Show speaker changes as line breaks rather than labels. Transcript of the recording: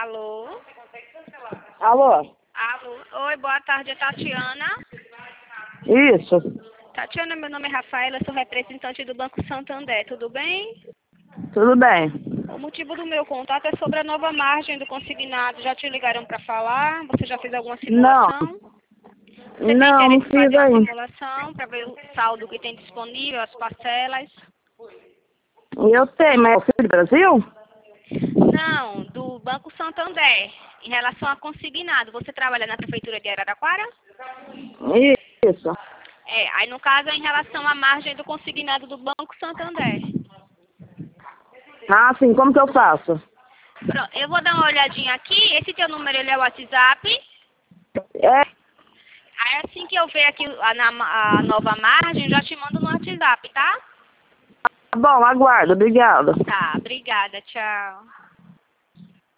Alô?
Alô?
Alô? Oi, boa tarde, é Tatiana.
Isso.
Tatiana, meu nome é Rafaela, sou representante do Banco Santander, tudo bem?
Tudo bem.
O motivo do meu contato é sobre a nova margem do consignado. Já te ligaram para falar? Você já fez alguma
Não.
simulação? Você tem
Não
interesse em
fiz
fazer uma
ainda.
simulação para ver o saldo que tem disponível, as parcelas?
Eu tenho, mas eu fui do Brasil?
Não, do Banco Santander. Em relação a consignado, você trabalha na Prefeitura de Araraquara?
Isso.
Aí no caso é em relação à margem do consignado do Banco Santander.
Ah, sim, como que eu faço?
Pronto, eu vou dar uma olhadinha aqui. Esse teu número ele é o WhatsApp.
É,
Aí assim que eu ver aqui a nova margem, já te mando no WhatsApp, tá?
tá bom, aguardo, obrigado.
Tá, obrigada, tchau.